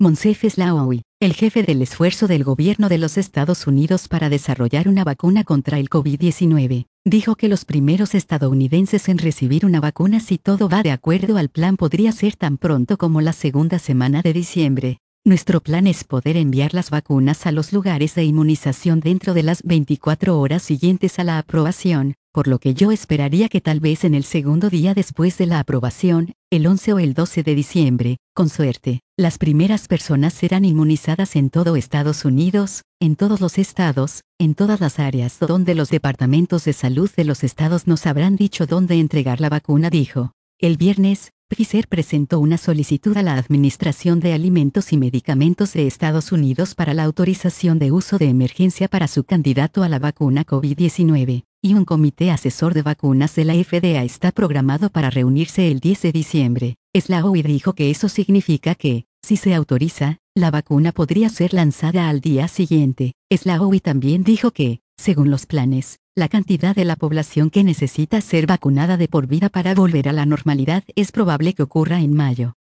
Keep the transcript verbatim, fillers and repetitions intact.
Moncef Slaoui, el jefe del esfuerzo del gobierno de los Estados Unidos para desarrollar una vacuna contra el COVID diecinueve, dijo que los primeros estadounidenses en recibir una vacuna, si todo va de acuerdo al plan, podría ser tan pronto como la segunda semana de diciembre. Nuestro plan es poder enviar las vacunas a los lugares de inmunización dentro de las veinticuatro horas siguientes a la aprobación, por lo que yo esperaría que tal vez en el segundo día después de la aprobación, el once o el doce de diciembre, con suerte, las primeras personas serán inmunizadas en todo Estados Unidos, en todos los estados, en todas las áreas donde los departamentos de salud de los estados nos habrán dicho dónde entregar la vacuna, dijo. El viernes, Pfizer presentó una solicitud a la Administración de Alimentos y Medicamentos de Estados Unidos para la autorización de uso de emergencia para su candidato a la vacuna COVID diecinueve, y un comité asesor de vacunas de la F D A está programado para reunirse el diez de diciembre. Slaoui dijo que eso significa que, si se autoriza, la vacuna podría ser lanzada al día siguiente. Slaoui también dijo que, según los planes, la cantidad de la población que necesita ser vacunada de por vida para volver a la normalidad es probable que ocurra en mayo.